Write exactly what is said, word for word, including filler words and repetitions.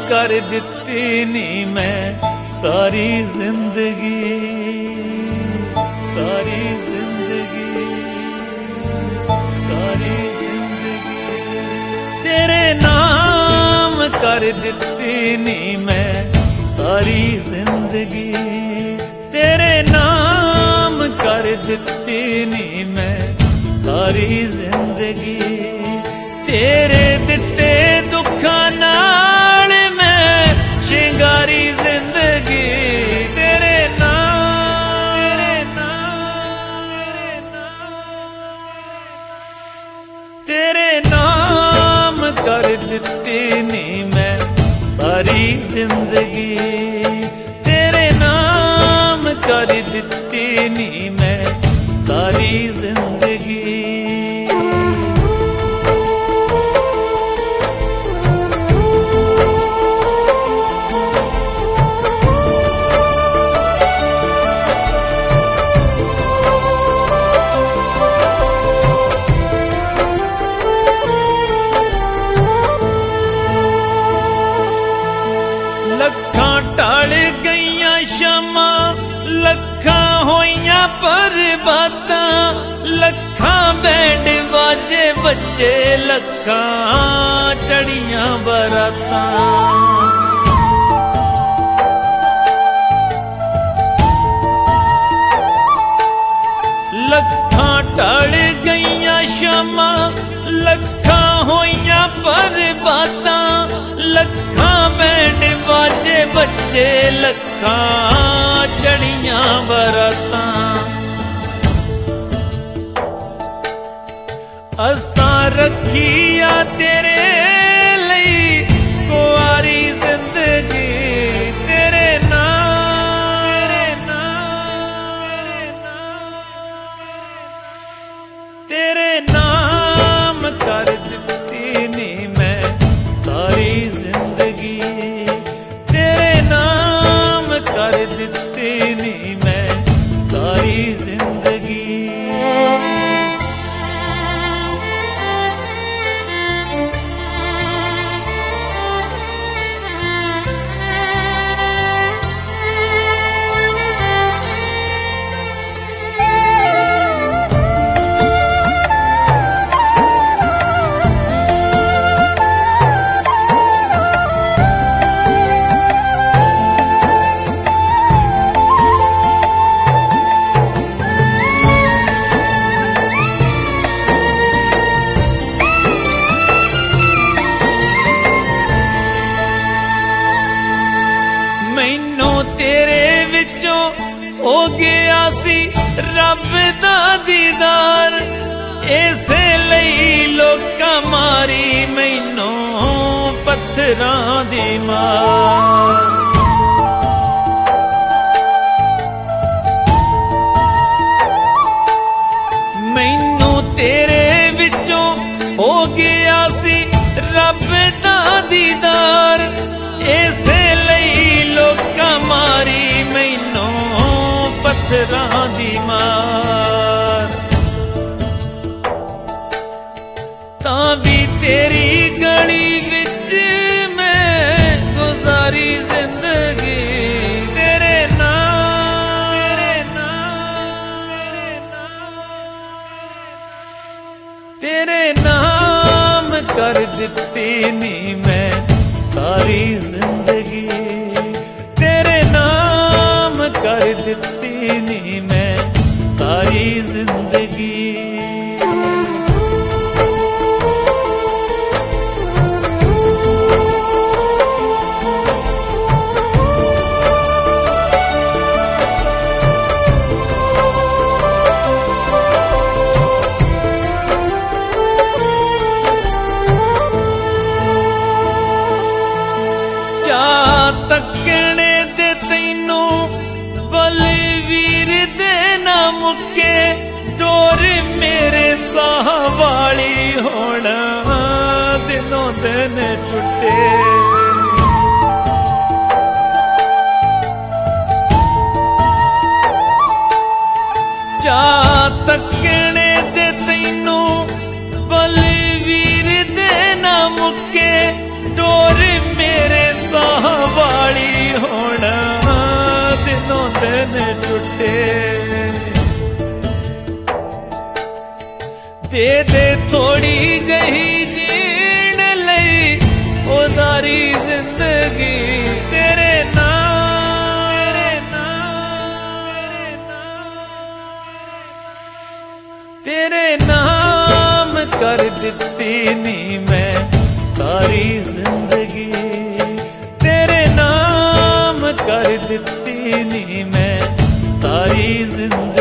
कर दिती नी मैं सारी जिंदगी, सारी जिंदगी, सारी जिंदगी तेरे नाम कर दिती नी मैं सारी जिंदगी, तेरे नाम कर दिती नी मैं सारी जिंदगी। तेरे दिते दुखा नाल मैं शिंगारी जिंदगी, तेरे नाम, तेरे नाम, तेरे नाम कर दिती नी मैं सारी जिंदगी, तेरे नाम कर दिती नी मैं सारी जिंदगी। लखां टल गईयां शमा, लखां होइयां बर्बादां, लखां बैंड बाजे बच्चे, लखां चढ़ियां बरातां। लखां टल गईयां शमा, लखां होइयां बर्बादां, लखां बैंड बाजे बच्चे, लखां चढ़ियां बरातां। असां रखिया तेरे लई कुआरी जिंदगी, तेरे नाम, तेरे नाम, तेरे नाम कर दिती नी मैं सारी जिंदगी, तेरे नाम कर दिती नी मैं सारी जिंदगी। मैनू तेरे विचों हो गया सी रब दा दीदार, इसे लई लोकां मारी मैनू पत्थरां दी मार। मैनू तेरे विचों हो गया सी रब दा दीदार, इसे लई लोकां मारी मैनू पत्थरां दी मार। तां भी तेरी गली विच मैं गुजारी जिंदगी, तेरे नाम, तेरे नाम, तेरे नाम कर दिती नी मैं सारी जिंदगी, तेरे नाम कर दिती नी मैं सारी जिंदगी। तकने दे तैनू बलवीर दे ना मुके, डोर मेरे साह वाली होना दिनों दिन टुटे। चा तकने दे तैनू बलवीर दे ना मुके, डोर मेरे साह दे दे थोड़ी जही जीण लई उदारी जिंदगी तेरे नाम तेरे नाम तेरे नाम कर दिती नी मैं सारी जिंदगी तेरे नाम कर दिती नी मैं सारी जिंदगी